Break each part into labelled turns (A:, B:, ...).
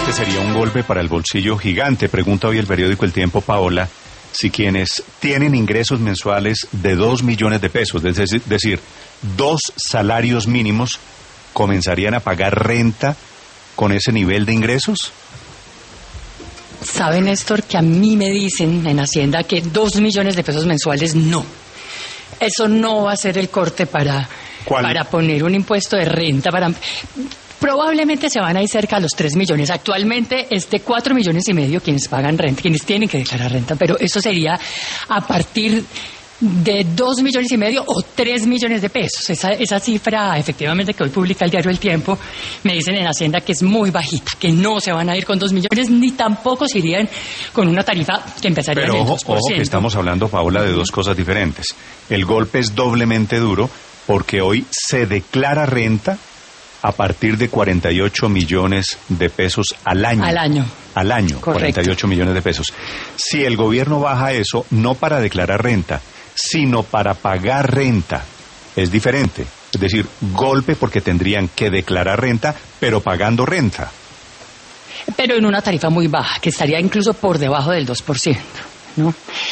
A: Este sería un golpe para el bolsillo gigante. Pregunta hoy el periódico El Tiempo, Paola, si quienes tienen ingresos mensuales de 2 millones de pesos, es decir, 2 salarios mínimos, comenzarían a pagar renta con ese nivel de ingresos.
B: ¿Sabe, Néstor, que a mí me dicen en Hacienda que 2 millones de pesos mensuales no? Eso no va a ser el corte para poner un impuesto de renta. Probablemente se van a ir cerca a los 3 millones. Actualmente es de 4 millones y medio quienes pagan renta, quienes tienen que declarar renta, pero eso sería a partir de 2 millones y medio o 3 millones de pesos. Esa cifra, efectivamente, que hoy publica el diario El Tiempo, me dicen en Hacienda que es muy bajita, que no se van a ir con 2 millones, ni tampoco se irían con una tarifa que empezaría en el 2%.
A: Pero ojo que estamos hablando, Paola, de dos cosas diferentes. El golpe es doblemente duro porque hoy se declara renta a partir de 48 millones de pesos al año. Al año, correcto. 48 millones de pesos. Si el gobierno baja eso, no para declarar renta, sino para pagar renta, es diferente. Es decir, golpe porque tendrían que declarar renta, pero pagando renta.
B: Pero en una tarifa muy baja, que estaría incluso por debajo del 2%. ¿No?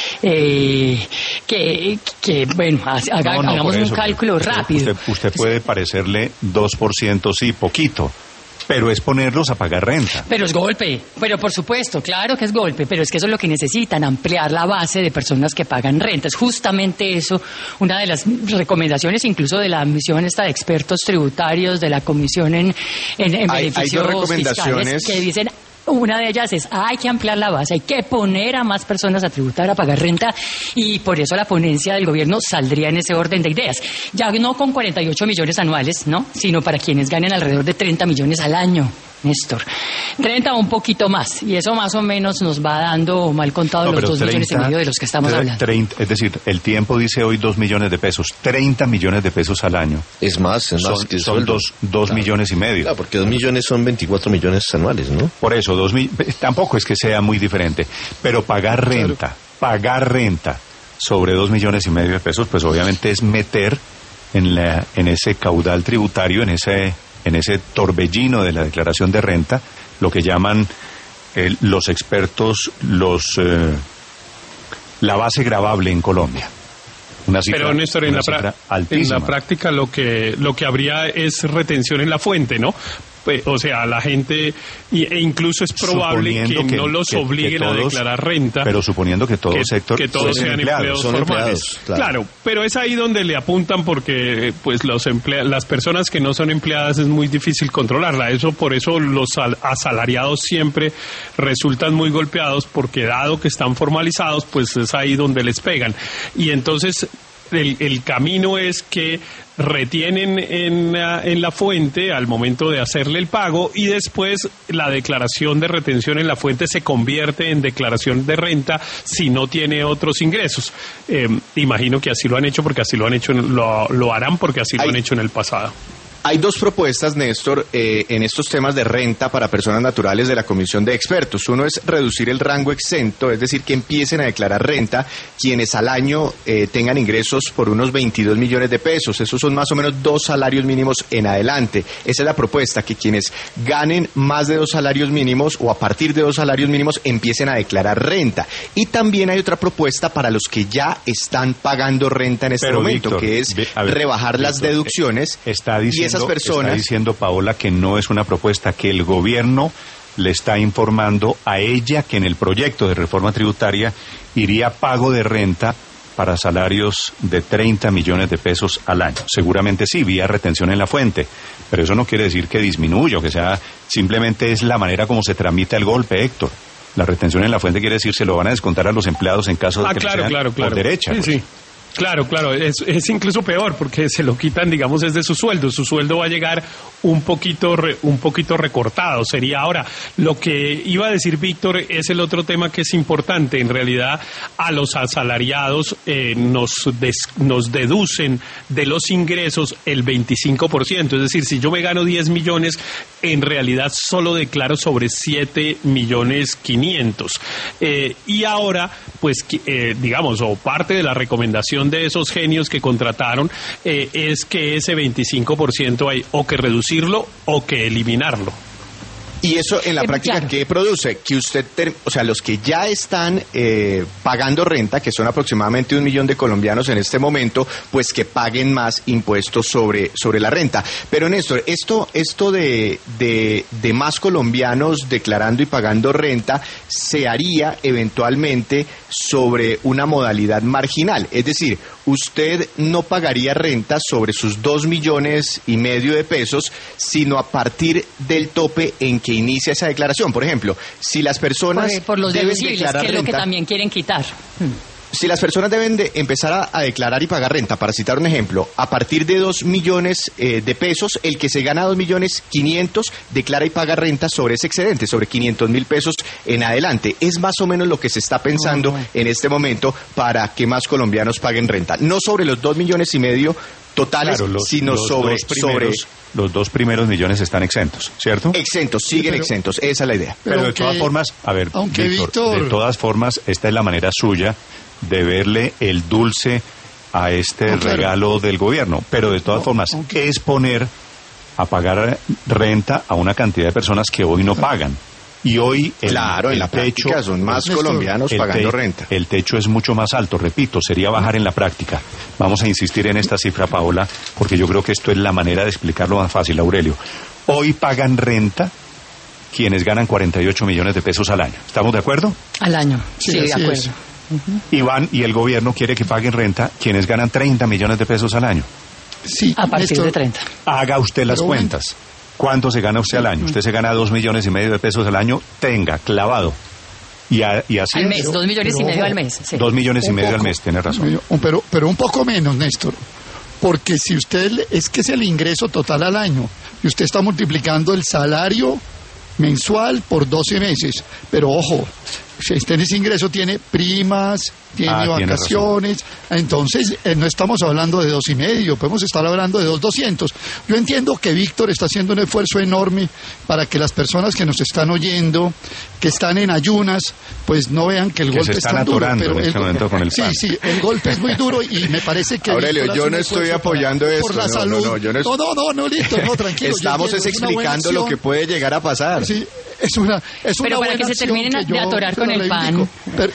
B: Bueno, hagamos un cálculo rápido.
A: Usted puede parecerle 2%, sí, poquito, pero es ponerlos a pagar renta.
B: Pero es golpe, pero por supuesto, claro que es golpe, pero es que eso es lo que necesitan, ampliar la base de personas que pagan renta. Es justamente eso, una de las recomendaciones incluso de la misión esta de expertos tributarios, de la comisión en beneficios fiscales, que dicen... Una de ellas es, hay que ampliar la base, hay que poner a más personas a tributar, a pagar renta, y por eso la ponencia del gobierno saldría en ese orden de ideas. Ya no con 48 millones anuales, ¿no? Sino para quienes ganen alrededor de 30 millones al año, Néstor. 30 o un poquito más, y eso más o menos nos va dando, mal contado, los 2 millones y medio de los que estamos hablando.
A: Es decir, El Tiempo dice hoy 2 millones de pesos, 30 millones de pesos al año.
C: Es más que
A: son 2 millones y medio.
C: Claro, porque 2 millones son 24 millones anuales, ¿no?
A: Por eso, tampoco es que sea muy diferente, pero pagar renta sobre 2 millones y medio de pesos, pues obviamente es meter en ese caudal tributario, en ese torbellino de la declaración de renta, lo que llaman los expertos la base gravable en Colombia.
D: Pero Néstor, en la práctica lo que habría es retención en la fuente, ¿no? O sea, la gente, e incluso es probable que no los obliguen a declarar renta.
A: Pero suponiendo que todo sector...
D: Que todos sean empleados formales. Claro, pero es ahí donde le apuntan porque pues las personas que no son empleadas es muy difícil controlarla. Por eso los asalariados siempre resultan muy golpeados porque dado que están formalizados, pues es ahí donde les pegan. Y entonces... El camino es que retienen en la fuente al momento de hacerle el pago y después la declaración de retención en la fuente se convierte en declaración de renta si no tiene otros ingresos. Imagino que así lo han hecho porque así lo han hecho, lo harán porque así lo han hecho en el pasado.
E: Hay dos propuestas, Néstor, en estos temas de renta para personas naturales de la Comisión de Expertos. Uno es reducir el rango exento, es decir, que empiecen a declarar renta quienes al año tengan ingresos por unos 22 millones de pesos. Esos son más o menos 2 salarios mínimos en adelante. Esa es la propuesta, que quienes ganen más de 2 salarios mínimos o a partir de 2 salarios mínimos empiecen a declarar renta. Y también hay otra propuesta para los que ya están pagando renta en este momento, Víctor, que es rebajar las deducciones. Está
A: diciendo Paola que no es una propuesta, que el gobierno le está informando a ella que en el proyecto de reforma tributaria iría pago de renta para salarios de 30 millones de pesos al año. Seguramente sí, vía retención en la fuente, pero eso no quiere decir que disminuya, que sea, simplemente es la manera como se tramita el golpe, Héctor. La retención en la fuente quiere decir se lo van a descontar a los empleados en caso de que sean por derecha.
D: Sí, sí. Claro, es incluso peor porque se lo quitan, digamos, es de su sueldo. Su sueldo va a llegar un poquito recortado. Sería ahora, lo que iba a decir Víctor es el otro tema que es importante. En realidad, a los asalariados nos deducen de los ingresos el 25%. Es decir, si yo me gano 10 millones, en realidad solo declaro sobre 7.500.000. Y ahora, pues, digamos, o parte de la recomendación de esos genios que contrataron es que ese 25% hay o que reducirlo o que eliminarlo.
E: Y eso en la práctica, claro, ¿qué produce? Que usted, o sea, los que ya están pagando renta, que son aproximadamente 1 millón de colombianos en este momento, pues que paguen más impuestos sobre la renta. Pero Néstor, esto de más colombianos declarando y pagando renta se haría eventualmente sobre una modalidad marginal. Es decir, usted no pagaría renta sobre sus 2,5 millones de pesos, sino a partir del tope en que inicia esa declaración. Por ejemplo, si las personas
B: por los
E: deben
B: deducibles,
E: declarar
B: que es
E: renta,
B: lo que también quieren quitar.
E: Si las personas deben de empezar a declarar y pagar renta, para citar un ejemplo, a partir de 2 millones de pesos, el que se gana 2,5 millones declara y paga renta sobre ese excedente, sobre 500,000 pesos en adelante. Es más o menos lo que se está pensando en este momento para que más colombianos paguen renta. No sobre los 2,5 millones totales, claro, sino sobre
A: los 2 primeros millones están exentos, ¿cierto?
E: Exentos, siguen exentos, esa es la idea.
A: Pero de todas formas, a ver, Víctor, de todas formas, esta es la manera suya de verle el dulce a este regalo del gobierno. Pero de todas formas, es poner a pagar renta a una cantidad de personas que hoy no pagan. Y hoy
E: en la práctica son más colombianos pagando renta.
A: El techo es mucho más alto, repito, sería bajar en la práctica. Vamos a insistir en esta cifra, Paola, porque yo creo que esto es la manera de explicarlo más fácil, Aurelio. Hoy pagan renta quienes ganan 48 millones de pesos al año. ¿Estamos de acuerdo?
B: Al año, sí, de acuerdo.
A: Y el gobierno quiere que paguen renta quienes ganan 30 millones de pesos al año.
B: Sí, a partir de 30.
A: Haga usted las cuentas. ¿Cuánto se gana usted al año? Usted se gana 2,5 millones de pesos al año, tenga, clavado. Y así
B: al mes, 2,5 millones al mes. Sí.
A: 2,5 millones al mes, tiene razón.
F: Pero un poco menos, Néstor. Porque si usted, es que es el ingreso total al año, y usted está multiplicando el salario mensual por 12 meses. Pero ojo, si usted en ese ingreso tiene primas, tiene vacaciones, entonces no estamos hablando de 2,5, podemos estar hablando de 2,200. Yo entiendo que Víctor está haciendo un esfuerzo enorme para que las personas que nos están oyendo, que están en ayunas, pues no vean que el golpe es tan duro.
A: Pero en este momento con el pan.
F: Sí, el golpe es muy duro y me parece que
E: Aurelio, yo no estoy apoyando eso.
F: Por la salud.
E: No,
F: listo, tranquilo.
E: Estamos explicando lo que puede llegar a pasar.
F: Sí, es una
B: pero para que se terminen de atorar con el pan,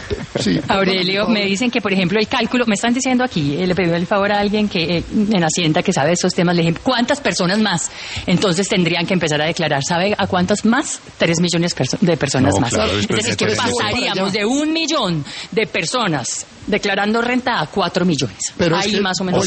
B: Aurelio, me dicen que, por ejemplo, el cálculo, me están diciendo aquí, le pedí el favor a alguien que en Hacienda que sabe de esos temas, le dije, ¿cuántas personas más? Entonces tendrían que empezar a declarar, ¿sabe a cuántas más? 3 millones de personas más. Claro, es decir, que pasaríamos de 1 millón de personas declarando renta a 4 millones.
F: Pero
B: ahí más o menos.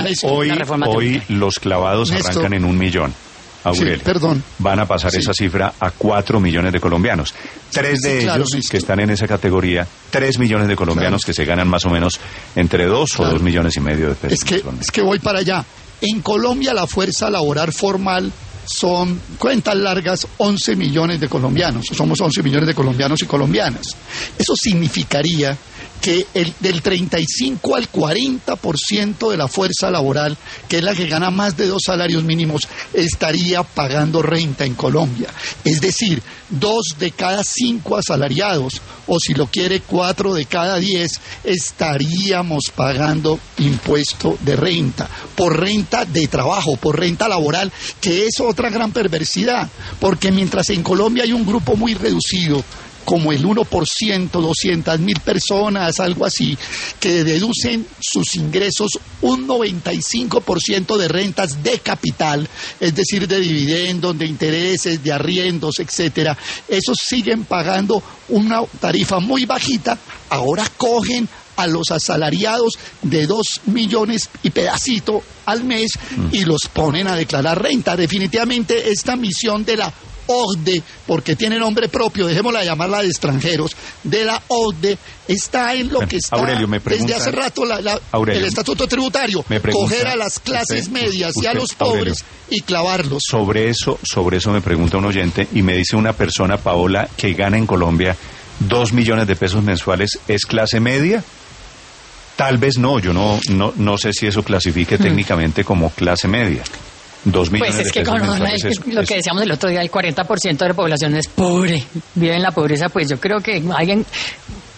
A: Hoy los clavados arrancan en 1 millón. Aurelio,
F: sí, perdón.
A: Van a pasar esa cifra a 4 millones de colombianos. 3 de ellos que están en esa categoría, 3 millones de colombianos que se ganan más o menos entre 2 o 2,5 millones de pesos.
F: Es que voy para allá. En Colombia la fuerza laboral formal son, cuentas largas, 11 millones de colombianos. Somos 11 millones de colombianos y colombianas. Eso significaría que del 35 al 40% de la fuerza laboral, que es la que gana más de 2 salarios mínimos, estaría pagando renta en Colombia. Es decir, 2 de cada 5 asalariados, o si lo quiere 4 de cada 10, estaríamos pagando impuesto de renta, por renta de trabajo, por renta laboral, que es otra gran perversidad, porque mientras en Colombia hay un grupo muy reducido, como el 1%, 200,000 personas, algo así, que deducen sus ingresos un 95% de rentas de capital, es decir, de dividendos, de intereses, de arriendos, etcétera. Esos siguen pagando una tarifa muy bajita, ahora cogen a los asalariados de 2 millones y pedacito al mes y los ponen a declarar renta. Definitivamente esta misión de la OCDE, porque tiene nombre propio, dejémosla llamarla de extranjeros, de la OCDE, está en lo que está
A: Aurelio,
F: desde hace rato el estatuto tributario, coger a las clases medias y a los pobres y clavarlos.
A: Sobre eso me pregunta un oyente y me dice una persona, Paola, que gana en Colombia 2 millones de pesos mensuales, ¿es clase media? Tal vez no, yo no sé si eso clasifique técnicamente como clase media. 2 millones
B: pues es
A: de
B: que
A: pesos
B: lo que decíamos el otro día, el 40% de la población es pobre, vive en la pobreza, pues yo creo que alguien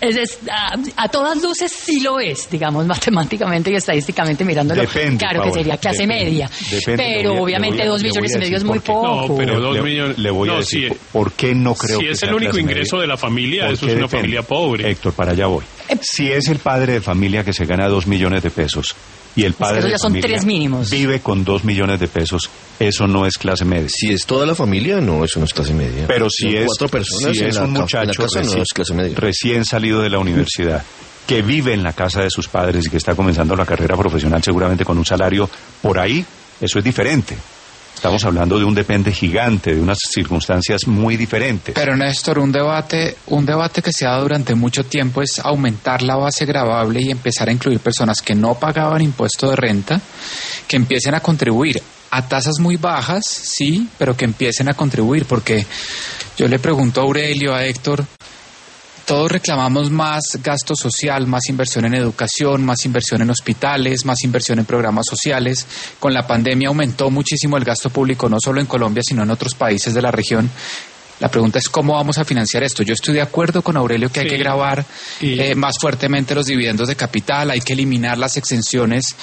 B: A todas luces sí lo es, digamos, matemáticamente y estadísticamente mirándolo.
A: Depende,
B: claro
A: Paola,
B: que sería clase media.
A: Pero
B: obviamente 2 millones y medio es muy poco.
D: No, pero 2 millones...
A: Le voy a decir por qué no creo que sea
D: Si es el único ingreso de la familia, eso es una familia pobre.
A: Héctor, para allá voy. Si es el padre de familia que se gana 2 millones de pesos y el padre de
B: son
A: familia
B: 3 mínimos.
A: Vive con 2 millones de pesos, eso no es clase media.
C: Si es toda la familia, no, eso no es clase media.
A: Pero si es
C: 4 personas,
A: si es un muchacho recién salido de la universidad, que vive en la casa de sus padres y que está comenzando la carrera profesional seguramente con un salario por ahí, eso es diferente. Estamos hablando de un depende gigante, de unas circunstancias muy diferentes.
G: Pero Néstor, un debate que se ha dado durante mucho tiempo es aumentar la base gravable y empezar a incluir personas que no pagaban impuesto de renta, que empiecen a contribuir a tasas muy bajas, sí, pero que empiecen a contribuir, porque yo le pregunto a Aurelio, a Héctor, todos reclamamos más gasto social, más inversión en educación, más inversión en hospitales, más inversión en programas sociales. Con la pandemia aumentó muchísimo el gasto público, no solo en Colombia, sino en otros países de la región. La pregunta es cómo vamos a financiar esto. Yo estoy de acuerdo con Aurelio que hay que gravar más fuertemente los dividendos de capital, hay que eliminar las exenciones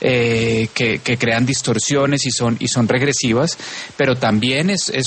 G: que crean distorsiones y son regresivas, pero también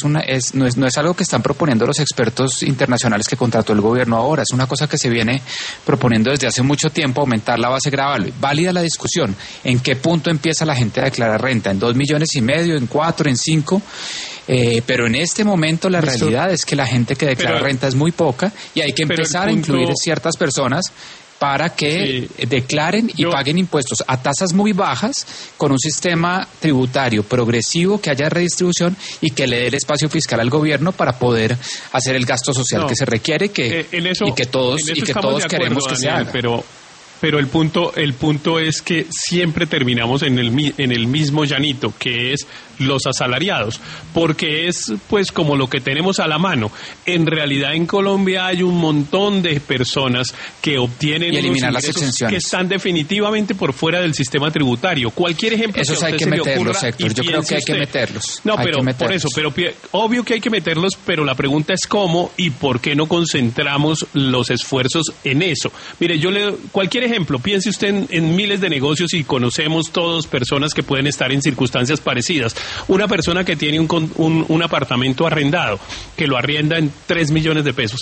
G: no es algo que están proponiendo los expertos internacionales que contrató el gobierno ahora, es una cosa que se viene proponiendo desde hace mucho tiempo, aumentar la base gravable. Válida la discusión, ¿en qué punto empieza la gente a declarar renta? ¿En 2 millones y medio, en 4, en 5? Pero en este momento la realidad es que la gente que declara renta es muy poca y hay que empezar a incluir ciertas personas para que declaren y paguen impuestos a tasas muy bajas con un sistema tributario progresivo, que haya redistribución y que le dé el espacio fiscal al gobierno para poder hacer el gasto social que se requiere y que todos queremos que se haga.
D: Pero el punto es que siempre terminamos en el mismo llanito, que es los asalariados, porque es pues como lo que tenemos a la mano. En realidad en Colombia hay un montón de personas que obtienen
G: y eliminar las exenciones
D: que están definitivamente por fuera del sistema tributario. Cualquier ejemplo
G: esos
D: que a
G: hay
D: usted
G: que
D: se le
G: meterlos,
D: ocurra,
G: Héctor. Yo creo que hay que meterlos.
D: No, pero por eso, obvio que hay que meterlos, pero la pregunta es cómo y por qué no concentramos los esfuerzos en eso. Mire, cualquier ejemplo, piense usted en miles de negocios y conocemos todos personas que pueden estar en circunstancias parecidas. Una persona que tiene un apartamento arrendado, que lo arrienda en 3 millones de pesos,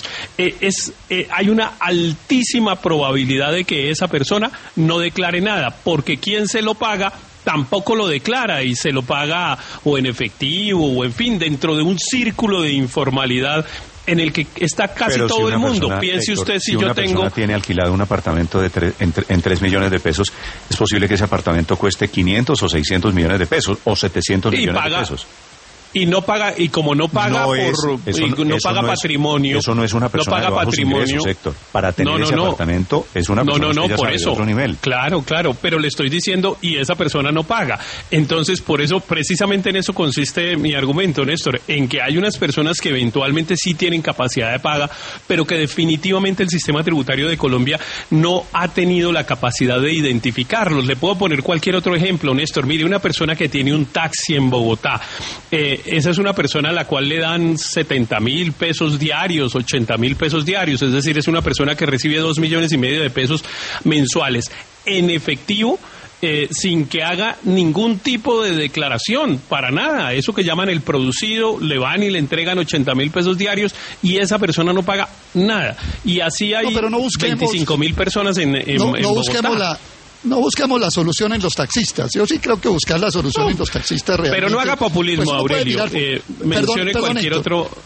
D: hay una altísima probabilidad de que esa persona no declare nada, porque quien se lo paga tampoco lo declara y se lo paga o en efectivo o en fin, dentro de un círculo de informalidad en el que está casi todo el mundo. Piense usted, si una persona
A: tiene alquilado un apartamento en 3 millones de pesos, es posible que ese apartamento cueste 500 o 600 millones de pesos o 700 millones de pesos.
D: Y no paga, y como no paga paga patrimonio.
A: Eso no es una persona
D: no paga
A: de bajos ingresos, Héctor. Para tener ese apartamento es una persona que ya sabe de otro nivel.
D: Claro, pero le estoy diciendo, y esa persona no paga. Entonces, por eso, precisamente en eso consiste mi argumento, Néstor, en que hay unas personas que eventualmente sí tienen capacidad de paga, pero que definitivamente el sistema tributario de Colombia no ha tenido la capacidad de identificarlos. Le puedo poner cualquier otro ejemplo, Néstor. Mire, una persona que tiene un taxi en Bogotá, esa es una persona a la cual le dan 70,000 pesos diarios, 80,000 pesos diarios, es decir, es una persona que recibe 2 millones y medio de pesos mensuales en efectivo, sin que haga ningún tipo de declaración, para nada. Eso que llaman el producido, le van y le entregan 80,000 pesos diarios y esa persona no paga nada. Y así hay 25,000 personas en Bogotá.
F: No busquemos la solución en los taxistas. Yo sí creo que buscar la solución en los taxistas realmente.
D: Pero no haga populismo, pues Aurelio. Mencione cualquier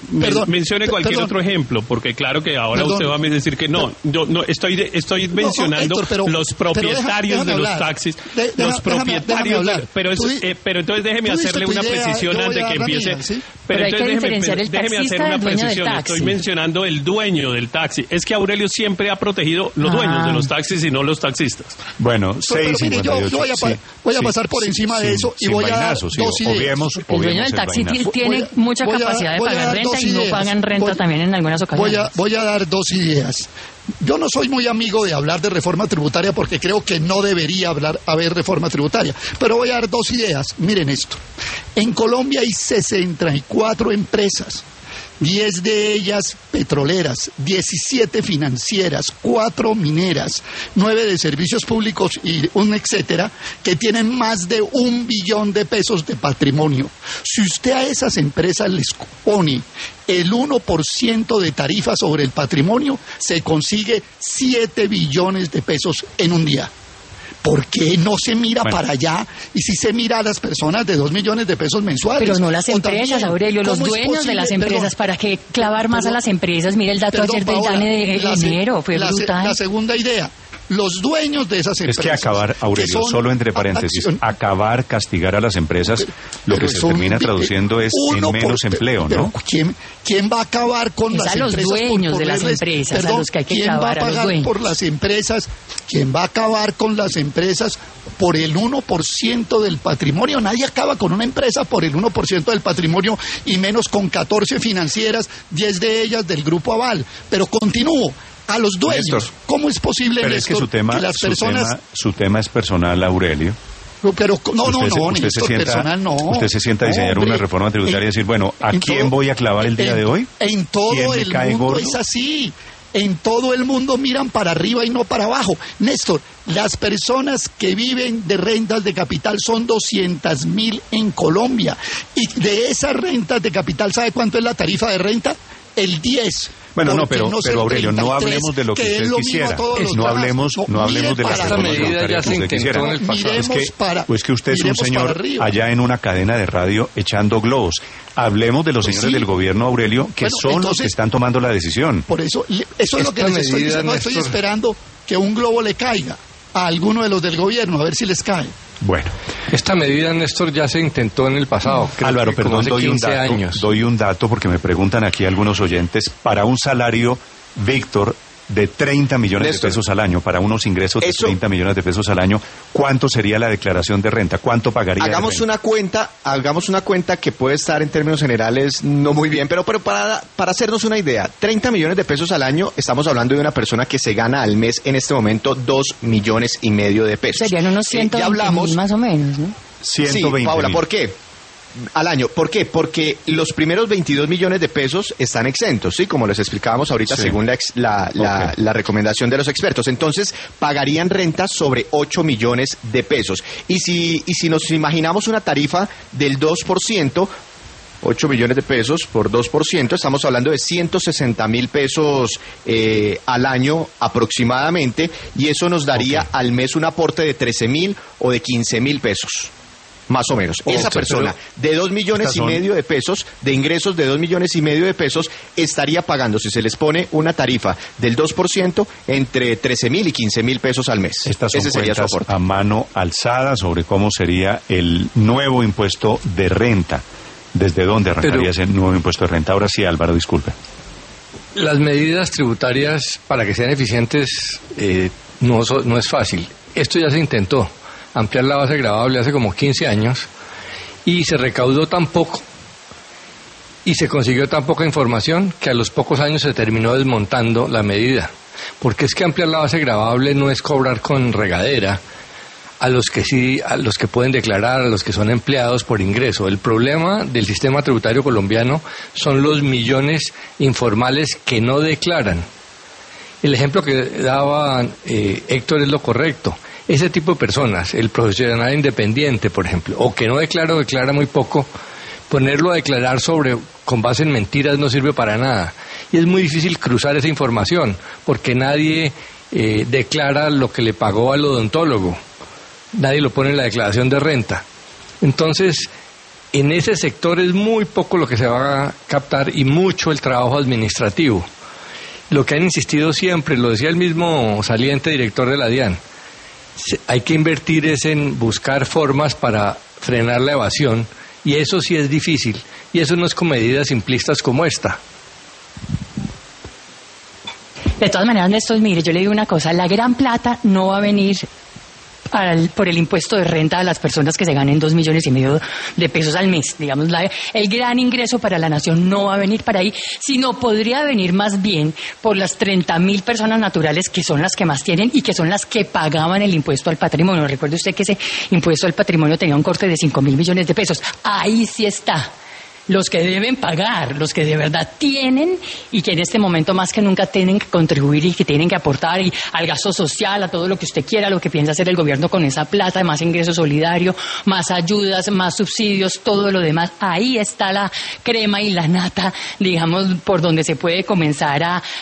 D: otro ejemplo, porque claro que ahora usted va a decir que no. Yo no estoy mencionando
F: Héctor,
D: los propietarios de los taxis, los propietarios. Pero entonces déjeme hacerle una precisión antes de que empiece.
B: ¿Sí? Pero entonces déjeme hacer una precisión.
D: Estoy mencionando el dueño del taxi. Es que Aurelio siempre ha protegido los dueños de los taxis y no los taxistas.
A: Bueno,
F: mire, yo voy a pasar por encima de eso y voy a dar dos ideas.
B: El dueño del taxi tiene mucha capacidad de pagar renta y no pagan renta también en algunas ocasiones.
F: Voy a dar dos ideas. Yo no soy muy amigo de hablar de reforma tributaria porque creo que no debería haber reforma tributaria, pero voy a dar dos ideas. Miren esto. En Colombia hay 64 empresas 10 de ellas petroleras, 17 financieras, 4 mineras, 9 de servicios públicos y un etcétera, que tienen más de 1 billón de pesos de patrimonio. Si usted a esas empresas les pone el 1% de tarifa sobre el patrimonio, se consigue 7 billones de pesos en un día. ¿Por qué no se mira para allá? Y si se mira a las personas de 2 millones de pesos mensuales.
B: Pero no las empresas, también, Aurelio, los dueños de las empresas. ¿Para qué clavar más a las empresas? Mira el dato ayer del DANE de enero, fue brutal.
F: La segunda idea. Los dueños de esas empresas.
A: Es que acabar, Aurelio, solo entre paréntesis, acabar, castigar a las empresas, lo que se termina traduciendo es en menos empleo, ¿no?
F: ¿Quién va a acabar con las empresas?
B: A los dueños de las empresas, a los que hay que clavar, a los dueños. ¿Quién va a pagar por las empresas? ¿Quién va a acabar con las empresas por el 1% del patrimonio? Nadie acaba con una empresa por el 1% del patrimonio y menos con 14 financieras, 10 de ellas del Grupo Aval. Pero continúo. A los dueños, Néstor, ¿cómo es posible,
A: pero
F: Néstor,
A: es que su tema es personal, Aurelio.
F: Pero Néstor, personal no.
A: Usted se sienta a diseñar una reforma tributaria y decir, bueno, ¿a quién voy a clavar el día de hoy?
F: En todo el mundo es así. En todo el mundo miran para arriba y no para abajo. Néstor, las personas que viven de rentas de capital son 200.000 en Colombia. Y de esas rentas de capital, ¿sabe cuánto es la tarifa de renta? El 10%.
A: Bueno, pero Aurelio, no hablemos de lo que usted quisiera. No hablemos de la reforma tributaria que usted quisiera. Es que usted es un señor allá en una cadena de radio echando globos. Hablemos de los señores del gobierno, Aurelio, que son los que están tomando la decisión.
F: Por eso es lo que les estoy diciendo. Estoy esperando que un globo le caiga a alguno de los del gobierno, a ver si les cae.
H: Bueno, esta medida, Néstor, ya se intentó en el pasado.
A: Álvaro, perdón, doy un dato porque me preguntan aquí algunos oyentes. Para un salario, Víctor, de 30 millones de pesos al año, para unos ingresos de 30 millones de pesos al año, ¿cuánto sería la declaración de renta? ¿Cuánto pagaría?
E: Hagamos una cuenta que puede estar en términos generales no muy bien, pero para hacernos una idea, 30 millones de pesos al año, estamos hablando de una persona que se gana al mes en este momento 2,5 millones de pesos.
B: Serían unos 120.000 más o menos, ¿no?
E: 120 sí, Paula, ¿por qué? Al año. ¿Por qué? Porque los primeros 22 millones de pesos están exentos, ¿sí? Como les explicábamos ahorita, sí, según la recomendación de los expertos. Entonces, pagarían renta sobre 8 millones de pesos. Y si nos imaginamos una tarifa del 2%, 8 millones de pesos por 2%, estamos hablando de 160.000 pesos al año aproximadamente, y eso nos daría al mes un aporte de 13.000 o de 15.000 pesos. Más o menos. Esa persona de 2,5 millones de pesos, de ingresos de 2,5 millones de pesos, estaría pagando, si se les pone una tarifa del 2%, entre 13.000 y 15.000 pesos al mes.
A: Estas son cuentas a mano alzada sobre cómo sería el nuevo impuesto de renta. ¿Desde dónde arrancaría ese nuevo impuesto de renta? Ahora sí, Álvaro, disculpe.
H: Las medidas tributarias, para que sean eficientes, no es fácil. Esto ya se intentó. Ampliar la base gravable hace como 15 años y se recaudó tan poco y se consiguió tan poca información que a los pocos años se terminó desmontando la medida. Porque es que ampliar la base gravable no es cobrar con regadera a los que pueden declarar, a los que son empleados por ingreso. El problema del sistema tributario colombiano son los millones informales que no declaran. El ejemplo que daba Héctor es lo correcto. Ese tipo de personas, el profesional independiente, por ejemplo, o que no declara muy poco, ponerlo a declarar con base en mentiras no sirve para nada. Y es muy difícil cruzar esa información, porque nadie declara lo que le pagó al odontólogo. Nadie lo pone en la declaración de renta. Entonces, en ese sector es muy poco lo que se va a captar y mucho el trabajo administrativo. Lo que han insistido siempre, lo decía el mismo saliente director de la DIAN, hay que invertir en buscar formas para frenar la evasión, y eso sí es difícil, y eso no es con medidas simplistas como esta.
B: De todas maneras, Néstor, mire, yo le digo una cosa, la gran plata no va a venir por el impuesto de renta a las personas que se ganen 2,5 millones de pesos al mes. Digamos, el gran ingreso para la nación no va a venir para ahí, sino podría venir más bien por las 30.000 personas naturales que son las que más tienen y que son las que pagaban el impuesto al patrimonio. Recuerde usted que ese impuesto al patrimonio tenía un corte de 5.000 millones de pesos. Ahí sí está los que deben pagar, los que de verdad tienen y que en este momento más que nunca tienen que contribuir y que tienen que aportar y al gasto social, a todo lo que usted quiera, lo que piensa hacer el gobierno con esa plata, más ingreso solidario, más ayudas, más subsidios, todo lo demás. Ahí está la crema y la nata, digamos, por donde se puede comenzar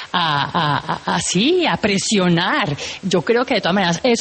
B: a presionar. Yo creo que de todas maneras eso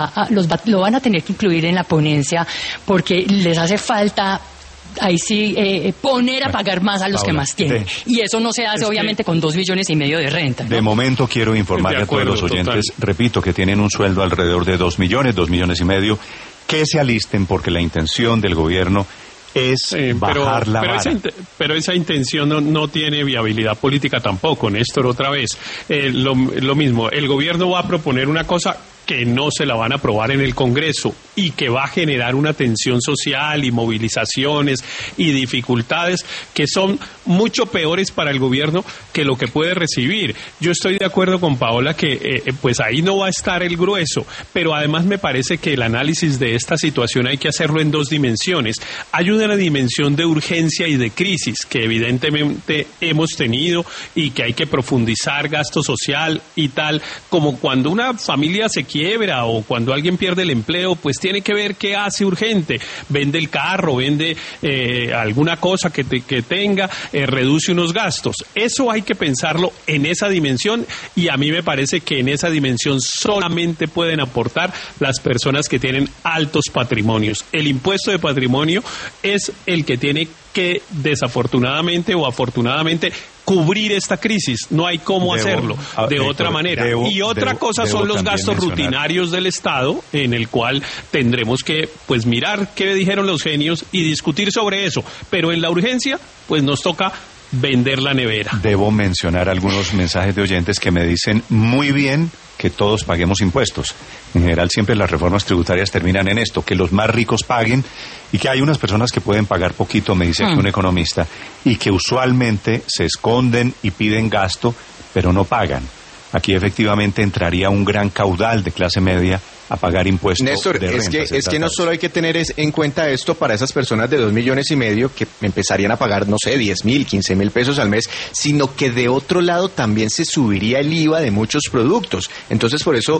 B: lo van a tener que incluir en la ponencia porque les hace falta ahí sí poner a pagar más a los que más tienen. Y eso no se hace obviamente con 2,5 millones de renta, ¿no?
A: De momento quiero informarle a todos los oyentes, repito, que tienen un sueldo alrededor de 2 millones, 2,5 millones, que se alisten porque la intención del gobierno es bajar la vara.
D: Pero esa intención no tiene viabilidad política tampoco, Néstor, otra vez. Lo mismo, el gobierno va a proponer una cosa que no se la van a aprobar en el Congreso y que va a generar una tensión social y movilizaciones y dificultades que son mucho peores para el gobierno que lo que puede recibir. Yo estoy de acuerdo con Paola que pues ahí no va a estar el grueso, pero además me parece que el análisis de esta situación hay que hacerlo en 2 dimensiones. Hay una dimensión de urgencia y de crisis que evidentemente hemos tenido y que hay que profundizar gasto social y tal, como cuando una familia se quiebra o cuando alguien pierde el empleo, pues tiene que ver qué hace urgente. Vende el carro, vende alguna cosa que tenga, reduce unos gastos. Eso hay que pensarlo en esa dimensión y a mí me parece que en esa dimensión solamente pueden aportar las personas que tienen altos patrimonios. El impuesto de patrimonio es el que tiene que desafortunadamente o afortunadamente cubrir esta crisis. No hay cómo hacerlo de otra manera. Y otra cosa son los gastos rutinarios del Estado, en el cual tendremos que pues mirar qué dijeron los genios y discutir sobre eso. Pero en la urgencia, pues nos toca vender la nevera.
A: Debo mencionar algunos mensajes de oyentes que me dicen muy bien que todos paguemos impuestos. En general siempre las reformas tributarias terminan en esto, que los más ricos paguen y que hay unas personas que pueden pagar poquito, me dice aquí un economista, y que usualmente se esconden y piden gasto, pero no pagan. Aquí efectivamente entraría un gran caudal de clase media a pagar impuestos.
E: Néstor,
A: de renta,
E: es que no solo hay que tener en cuenta esto para esas personas de 2,5 millones que empezarían a pagar, no sé, 10,000, 15,000 pesos al mes, sino que de otro lado también se subiría el IVA de muchos productos. Entonces, por eso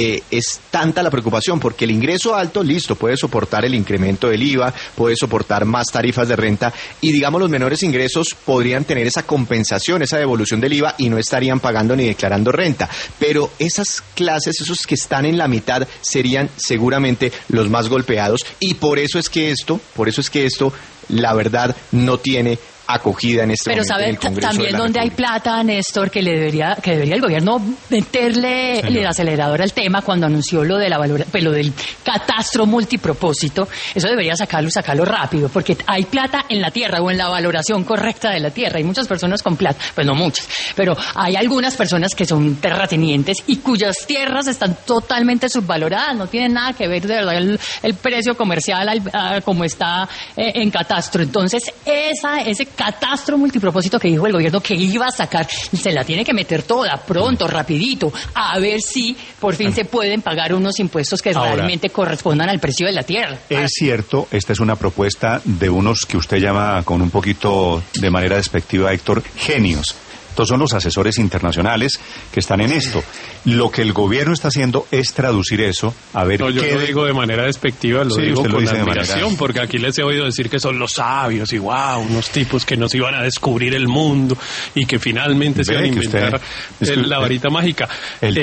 E: es tanta la preocupación, porque el ingreso alto, listo, puede soportar el incremento del IVA, puede soportar más tarifas de renta, y digamos los menores ingresos podrían tener esa compensación, esa devolución del IVA y no estarían pagando ni declarando renta. Pero esas clases, esos que están en la mitad, serían seguramente los más golpeados, y por eso es que esto, la verdad, no tiene acogida en este momento en el Congreso.
B: Pero también donde hay plata, Néstor, que debería el gobierno meterle el acelerador al tema cuando anunció lo de lo del catastro multipropósito. Eso debería sacarlo rápido, porque hay plata en la tierra o en la valoración correcta de la tierra. Hay muchas personas con plata, pues no muchas, pero hay algunas personas que son terratenientes y cuyas tierras están totalmente subvaloradas, no tienen nada que ver de verdad el precio comercial como está en catastro. Entonces ese catastro multipropósito que dijo el gobierno que iba a sacar, se la tiene que meter toda, pronto, rapidito, a ver si por fin se pueden pagar unos impuestos que realmente correspondan al precio de la tierra.
A: Es cierto, esta es una propuesta de unos que usted llama con un poquito de manera despectiva, Héctor, genios. Estos son los asesores internacionales que están en esto. Lo que el gobierno está haciendo es traducir eso, a ver
D: yo no digo de manera despectiva, lo digo con admiración, porque aquí les he oído decir que son los sabios y wow, unos tipos que nos iban a descubrir el mundo y que finalmente se iban a inventar la varita mágica.
A: El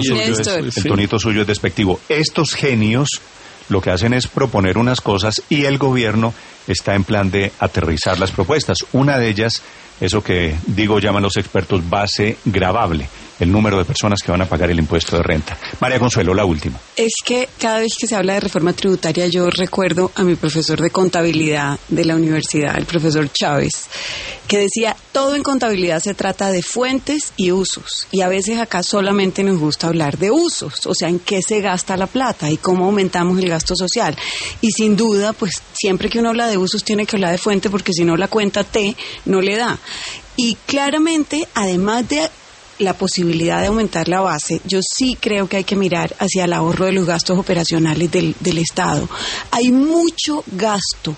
A: tonito suyo es despectivo. Estos genios lo que hacen es proponer unas cosas y el gobierno está en plan de aterrizar las propuestas. Una de ellas, eso que llaman los expertos, base gravable, el número de personas que van a pagar el impuesto de renta. María Consuelo, la última.
I: Es que cada vez que se habla de reforma tributaria yo recuerdo a mi profesor de contabilidad de la universidad, el profesor Chávez, que decía, todo en contabilidad se trata de fuentes y usos, y a veces acá solamente nos gusta hablar de usos, o sea, en qué se gasta la plata y cómo aumentamos el gasto social. Y sin duda, pues siempre que uno habla de usos tiene que hablar de fuente, porque si no la cuenta T no le da. Y claramente, además de la posibilidad de aumentar la base, yo sí creo que hay que mirar hacia el ahorro de los gastos operacionales del Estado. Hay mucho gasto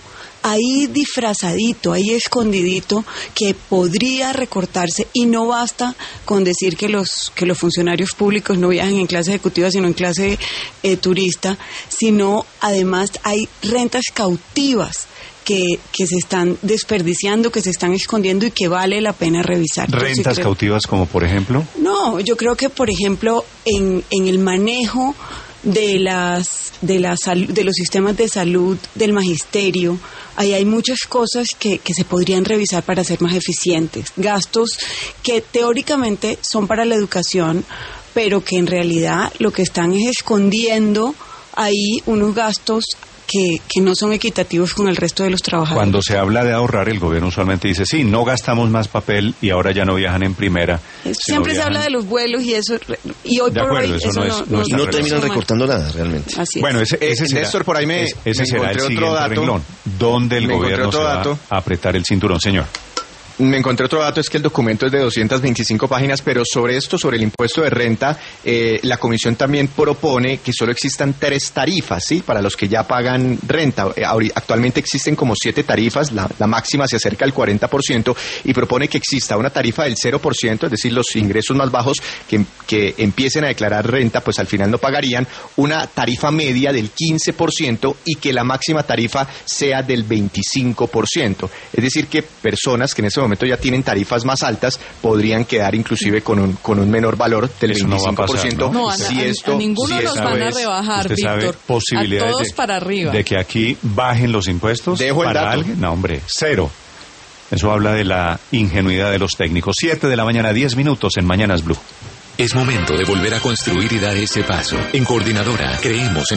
I: ahí disfrazadito, ahí escondidito, que podría recortarse, y no basta con decir que los funcionarios públicos no viajan en clase ejecutiva sino en clase turista, sino además hay rentas cautivas que se están desperdiciando, que se están escondiendo y que vale la pena revisar.
A: ¿Rentas cautivas como por ejemplo?
I: No, yo creo que por ejemplo en el manejo de los sistemas de salud del magisterio, ahí hay muchas cosas que se podrían revisar para ser más eficientes. Gastos que teóricamente son para la educación, pero que en realidad lo que están es escondiendo ahí unos gastos que no son equitativos con el resto de los trabajadores.
A: Cuando se habla de ahorrar, el gobierno usualmente dice, sí, no gastamos más papel y ahora ya no viajan en primera.
I: Siempre se habla de los vuelos y eso, y hoy por hoy eso
C: no terminan recortando nada realmente.
I: Así es.
A: Bueno, ese será,
E: Néstor, por ahí
A: ese será el siguiente renglón, donde el gobierno se va a apretar el cinturón, señor.
E: Me encontré otro dato, es que el documento es de 225 páginas, pero sobre el impuesto de renta, la Comisión también propone que solo existan 3 tarifas, ¿sí? Para los que ya pagan renta. Actualmente existen como 7 tarifas, la máxima se acerca al 40%, y propone que exista una tarifa del 0%, es decir, los ingresos más bajos que empiecen a declarar renta, pues al final no pagarían, una tarifa media del 15% y que la máxima tarifa sea del 25%. Es decir, que personas que en ese momento ya tienen tarifas más altas podrían quedar inclusive con un menor valor del
A: eso
E: 25%.
A: No va a pasar, ¿no?
J: No, a ninguno nos van a rebajar,
A: ¿usted sabe
J: Víctor?
A: posibilidades
J: a todos para arriba.
A: de que aquí bajen los impuestos?
E: Dejo el dato.
A: ¿Alguien? No, hombre, 0. Eso habla de la ingenuidad de los técnicos. 7 de la mañana, 10 minutos en Mañanas Blue.
K: Es momento de volver a construir y dar ese paso. En Coordinadora creemos en